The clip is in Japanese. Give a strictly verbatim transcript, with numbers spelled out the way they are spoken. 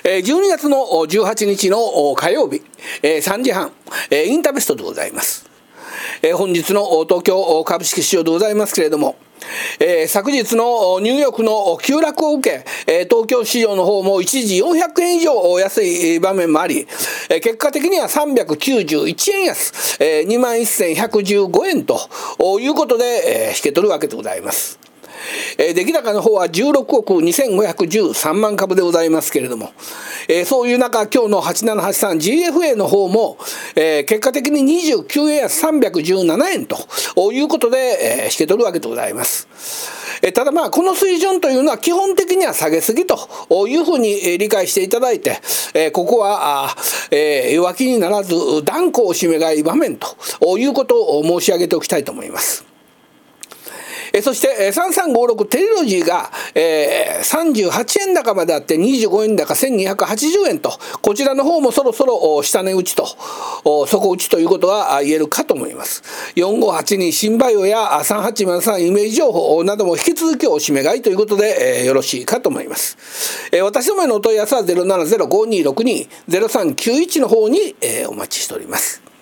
じゅうにがつのじゅうはちにちの火曜日さんじはんインターベストでございます。本日の東京株式市場でございますけれども、えー、昨日のニューヨークの急落を受け、えー、東京市場の方も一時よんひゃくえん以上安い場面もあり、えー、結果的にはさんびゃくきゅうじゅういちえん安、えー、にまんせんひゃくじゅうごえんということで、えー、引け取るわけでございます。えー、出来高の方はじゅうろくおくにせんごひゃくじゅうさんまんかぶでございますけれども、えー、そういう中今日のはちななはちさん ジーエフエー の方も、えー、結果的ににじゅうきゅうえん安さんびゃくじゅうななえんということで、えー、引け取るわけでございます。えー、ただまあこの水準というのは基本的には下げすぎというふうに理解していただいて、えー、ここはあ、えー、弱気にならず断固おしめ買い場面ということを申し上げておきたいと思います。そしてさんさんごろくテレロジーが、えー、さんじゅうはちえん高まであってにじゅうごえん高せんにひゃくはちじゅうえんと、こちらの方もそろそろ下値打ちと底打ちということが言えるかと思います。よんごはちに新バイオやさんはちまるさんイメージ情報なども引き続きおしめ買いということで、えー、よろしいかと思います。えー、私どもへのお問い合わせは ゼロななゼロごにーろくにーゼロさんきゅういち の方に、えー、お待ちしております。